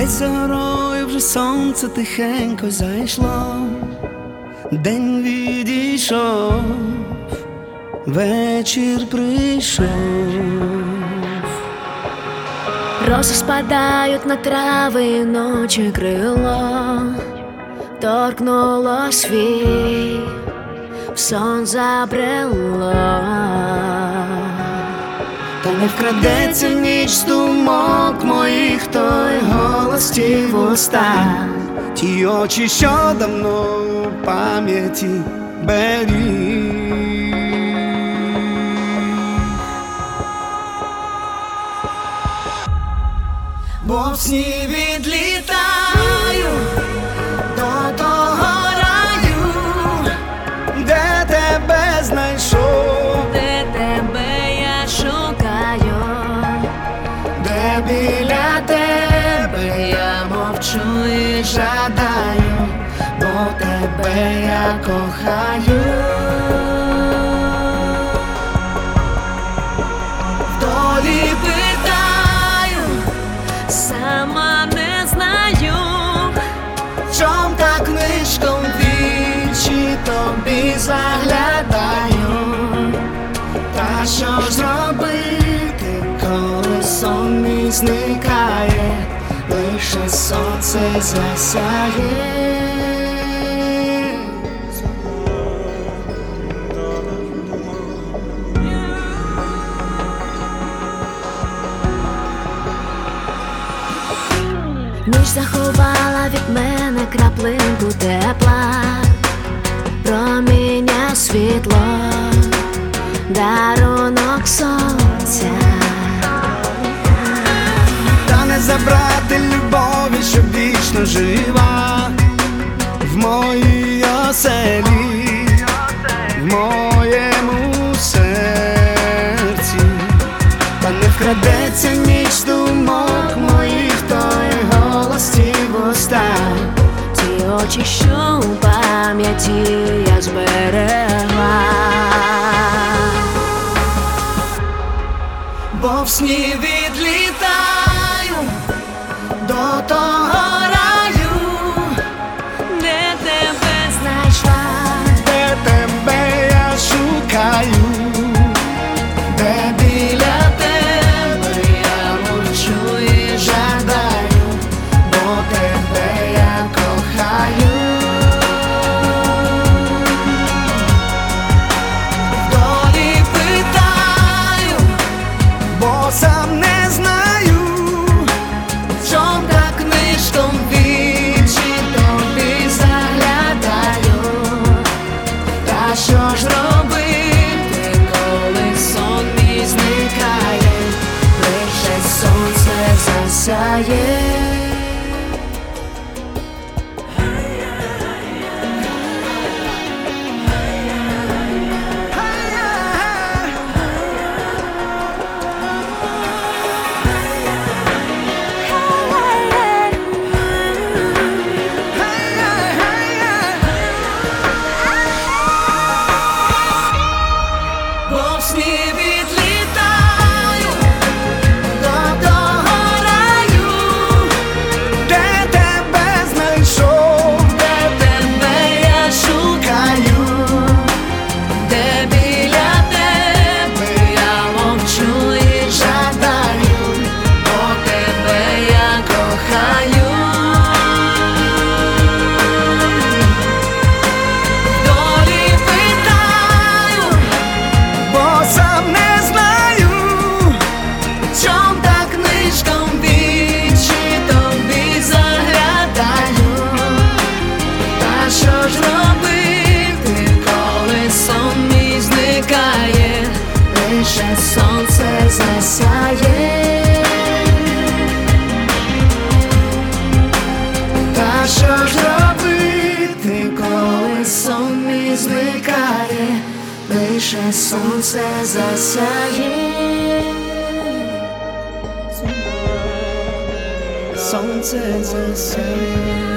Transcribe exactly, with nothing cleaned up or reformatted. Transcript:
Десь за горою вже сонце тихенько зайшло, день відійшов, вечір прийшов. Роси спадають на трави, і ночі крило торкнуло світ, в сон забрело. Та не вкрадеться ніч з думок моїх, той голос ті вуста, ті очі, що давно у пам'яті беріг. Бо в сні відлітаю до того раю, де тебе знайшов, де тебе я шукаю, де біля тебе я мовчу і жадаю, бо тебе я кохаю. Вдолі питаю, сама не знаю, чом так книжком вічі тобі заглядаю. Та що ж зробити, коли сон мій зникає, лише сонце засяє. ніч заховала від мене краплинку тепла, проміння світло, дарунок сонця. Та не забрати любові, що вічно жива в моїй оселі, в моєму серці. Та не вкрадеться ніч думок моїх, той голос, ті вуста, Ті очі, що у пам'яті я зберегла. бо в сні відлітаю до того раю, Де тебе знайшла, де тебе я шукаю, де біля тебе я мовчу і жадаю, бо тебе я кохаю. Вдолі питаю, бо сам не знаю, чом так книжком вічі тобі заглядаю. Та що ж робити, коли сон мій зникає, лише сонце засяє. Бо в сні відлітаю до того раю, де тебе знайшов, де тебе я шукаю, де біля тебе я мовчу і жадаю, бо тебе я кохаю. Вдолі питаю, бо сам не знаю, чом так книжком вічі тобі заглядаю. Та що ж робити, коли сон мій зникає, лише сонце засяє. Та що ж робити, коли сон мій зникає, лише сонце засяє. Сонце засяє.